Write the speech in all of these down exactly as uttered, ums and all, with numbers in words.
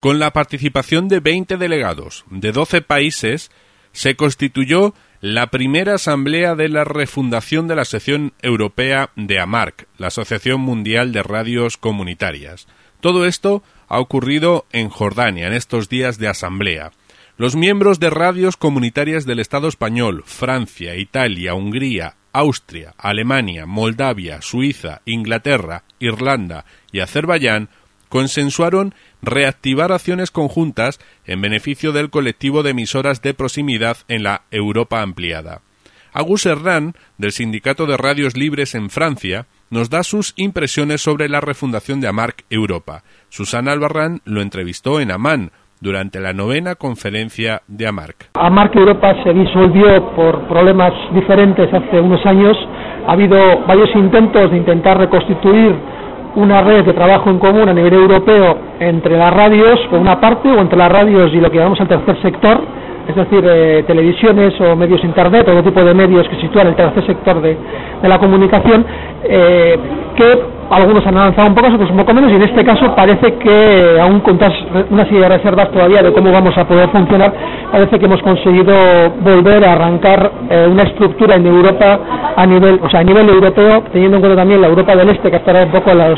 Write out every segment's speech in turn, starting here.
Con la participación de veinte delegados de doce países, se constituyó la primera asamblea de la refundación de la sección europea de AMARC, la Asociación Mundial de Radios Comunitarias. Todo esto ha ocurrido en Jordania, en estos días de asamblea. Los miembros de radios comunitarias del Estado español, Francia, Italia, Hungría, Austria, Alemania, Moldavia, Suiza, Inglaterra, Irlanda y Azerbaiyán consensuaron reactivar acciones conjuntas en beneficio del colectivo de emisoras de proximidad en la Europa ampliada. Agus Hernán, del Sindicato de Radios Libres en Francia, nos da sus impresiones sobre la refundación de AMARC Europa. Susana Albarrán lo entrevistó en Amán durante la novena conferencia de AMARC. AMARC Europa se disolvió por problemas diferentes hace unos años. Ha habido varios intentos de intentar reconstituir una red de trabajo en común a nivel europeo entre las radios, por una parte, o entre las radios y lo que llamamos el tercer sector, es decir, eh, televisiones o medios internet, o otro tipo de medios que sitúan el tercer sector de, de la comunicación, eh, que algunos han avanzado un poco, otros un poco menos, y en este caso parece que, aún con una serie de reservas todavía de cómo vamos a poder funcionar, parece que hemos conseguido volver a arrancar eh, una estructura en Europa a nivel, o sea, a nivel europeo, teniendo en cuenta también la Europa del Este, que estará un poco los,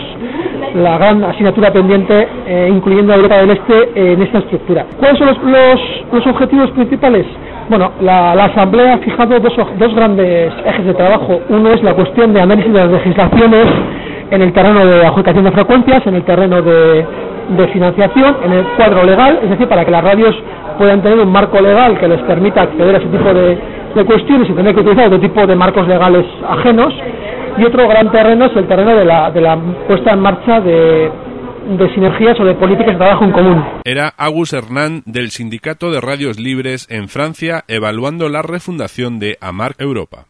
la gran asignatura pendiente, eh, incluyendo a Europa del Este eh, en esta estructura. ¿Cuáles son los, los, los objetivos principales? Bueno, la, la Asamblea ha fijado dos, dos grandes ejes de trabajo. Uno es la cuestión de análisis de las legislaciones en el terreno de adjudicación de frecuencias, en el terreno de, de financiación, en el cuadro legal, es decir, para que las radios puedan tener un marco legal que les permita acceder a ese tipo de, de cuestiones y tener que utilizar otro tipo de marcos legales ajenos. Y otro gran terreno es el terreno de la, de la puesta en marcha de, de sinergias o de políticas de trabajo en común. Era Agus Hernán, del Sindicato de Radios Libres en Francia, evaluando la refundación de AMARC Europa.